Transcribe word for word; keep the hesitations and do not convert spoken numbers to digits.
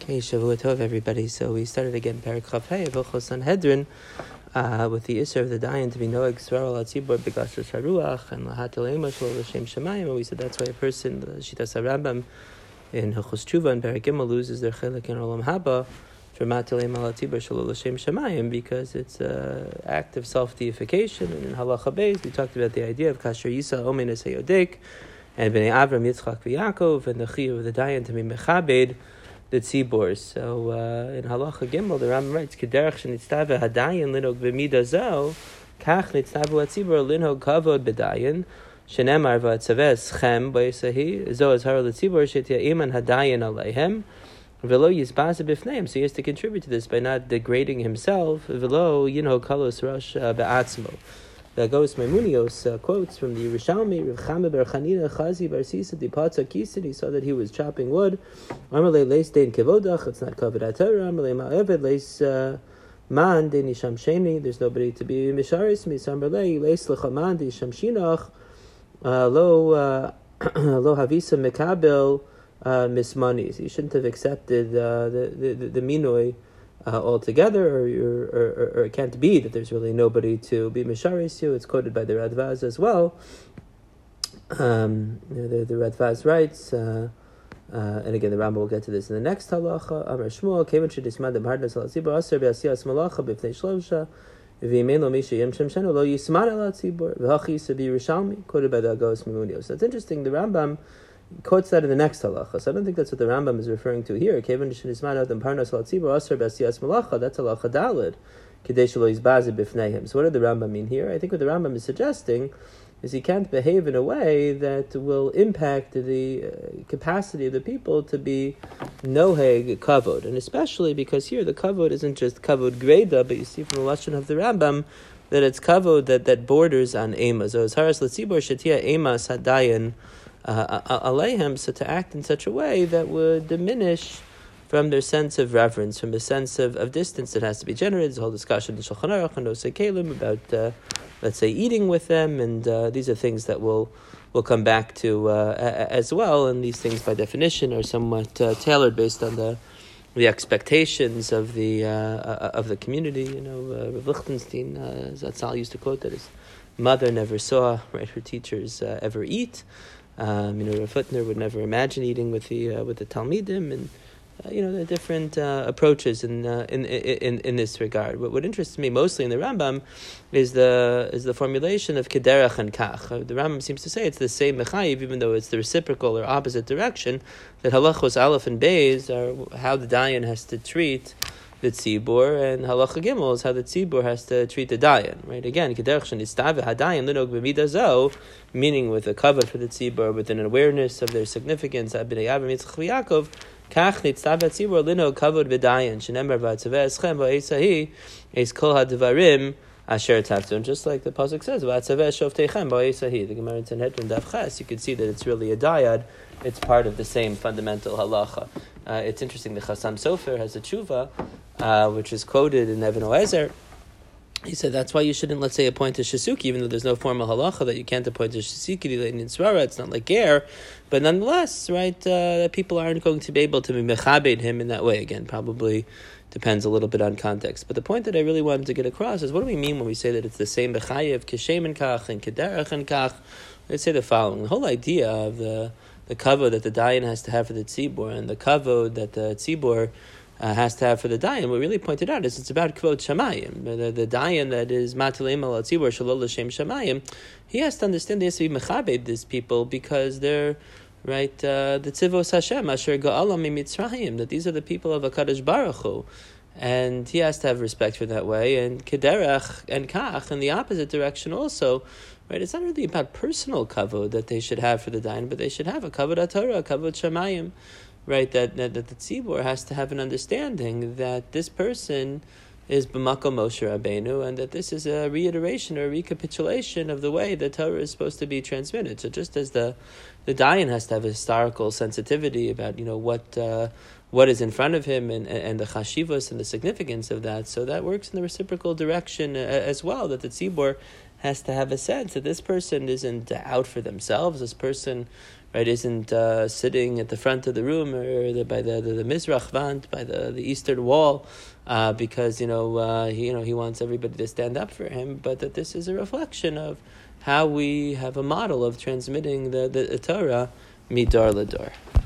Hey, Shavua Tov, everybody. So we started again Perek Chav Hey of Hilchos Sanhedrin uh, with the Isser of the Dayan to be Noeg Svaral Atzibor Begasras Haruach and Lahatel Ema Shlo L'Shem Shemayim. And we said that's why a person, the Shitas HaRambam in Hilchos Tshuva and Perek Gimel loses their Chelik in Olam Haba for Matel Ema Latzibor Shlo L'Shem Shemayim because it's an uh, act of self-deification. And in Halacha Beis we talked about the idea of Kasher Yisa Omen Es Hayodik and Bnei Avram Yitzchak v'Yaakov and the Chiyuv of the Dayan to be Mechabed the tzibor. So uh, in Halacha Gimel, the Rambam writes, "Kederach shenitztava hadayin linog b'mida zo, kach nitztava hatzibor linog kavod b'dayin, shenemar v'atzaves chem b'yisahi zo azhar l'tzibor shetia iman hadayin aleihem, v'lo yizbaz b'fneim." So he has to contribute to this by not degrading himself. V'lo yinho kalos rosh be'atzmo. That goes Maimunios uh, quotes from the Yerushalmi, Rav Chama bar Chanina Chazi bar Sisa Dipatza Kisid. He saw that he was chopping wood. Amalei leis dein kevodach. It's not covered at Torah. Amalei ma'eved leis man dein isham sheni. There's nobody to be misharis. Misamberlei leis lechaman dein isham shinach. Lo lo havisa mekabel mismanis. He shouldn't have accepted uh, the the the, the minoi. Uh, altogether, or, or, or, or it can't be that there's really nobody to be misharis you. It's quoted by the Radvaz as well. Um, you know, the, the Radvaz writes, uh, uh, and again the Rambam will get to this in the next halacha. Amar Shmuel, Kevin shedismad demhardnas al tzibur aser be'asiyas malacha b'fnei shlosha v'yimein lo misha yem shem shenu lo yismad al tzibur v'hachi sabi Rishalmi, quoted by the Agos Maimunios. That's interesting. The Rambam quotes that in the next halacha. So I don't think that's what the Rambam is referring to here. That's halacha daled. So what did the Rambam mean here? I think what the Rambam is suggesting is he can't behave in a way that will impact the uh, capacity of the people to be noheg kavod. And especially because here the kavod isn't just kavod greda, but you see from the lashon of the Rambam that it's kavod that, that borders on ema. So as haras letzibor shetia ema sadayan Uh, aleihem, so to act in such a way that would diminish from their sense of reverence, from a sense of, of distance that has to be generated. There's a whole discussion in Shulchan Aruch and Osei Kelim about, uh, let's say, eating with them, and uh, these are things that we'll, we'll come back to uh, as well, and these things by definition are somewhat uh, tailored based on the the expectations of the uh, of the community. You know, uh, Rav Lichtenstein, uh, Zatzal used to quote that his mother never saw right, her teachers uh, ever eat. Um, you know, Rav Hutner would never imagine eating with the uh, with the Talmidim, and uh, you know, there are different uh, approaches in, uh, in in in this regard. But what interests me mostly in the Rambam is the is the formulation of kederach and kach. Uh, the Rambam seems to say it's the same mechayiv, even though it's the reciprocal or opposite direction. That halachos aleph and beis are how the dayan has to treat the tzibur, and halacha gimel is how the tzibur has to treat the dayan. Right? Again, kederach shenitztava hadayan linog b'mida zo, meaning with a cover for the tzibur, with an awareness of their significance. Bnei Avram Yitzchak v'Yaakov, kach nitztava tzibur linog kavod b'dayan shenemar v'atzaveh eschem v'eisahi es kol hadvarim asher tafton. Just like the pasuk says, v'atzaveh shoftechem v'eisahi. The Gemara in Sanhedrin Daf Ches, you can see that it's really a dyad. It's part of the same fundamental halacha. Uh, it's interesting. The Chassam Sofer has a tshuva, uh, which is quoted in Even Oezer. He said that's why you shouldn't, let's say, appoint a shisuki, even though there's no formal halacha that you can't appoint a shisuki in Tzrara. It's not like ger, but nonetheless, right? Uh, that people aren't going to be able to be mechabed him in that way. Again, probably depends a little bit on context. But the point that I really wanted to get across is what do we mean when we say that it's the same bechayev kishem and kach and kederach and kach? Let's say the following: the whole idea of the the kavod that the dayan has to have for the tzibur, and the kavod that the tzibur uh, has to have for the dayan, what we really pointed out is it's about kvod shamayim. The, the dayan that is matilim al tzibur shalol l'shem shamayim, he has to understand they has to be mechabed these people because they're right uh, the tzivos Hashem asher ga'alam mitzrayim, that these are the people of HaKadosh Baruch Hu, and he has to have respect for that way. And kederach and kach in the opposite direction also. Right, it's not really about personal kavod that they should have for the dayan, but they should have a kavod HaTorah, a kavod shamayim. Right, that, that that the tzibur has to have an understanding that this person is b'makom Moshe Rabbeinu, and that this is a reiteration or a recapitulation of the way the Torah is supposed to be transmitted. So just as the the dayan has to have a historical sensitivity about you know what uh, what is in front of him and and the chashivos and the significance of that, so that works in the reciprocal direction as well. That the tzibur has to have a sense that this person isn't out for themselves. This person, right, isn't uh, sitting at the front of the room or the, by the, the, the Mizrach Vant, by the, the eastern wall, uh, because, you know, uh, he, you know, he wants everybody to stand up for him, but that this is a reflection of how we have a model of transmitting the, the, the Torah midar lador.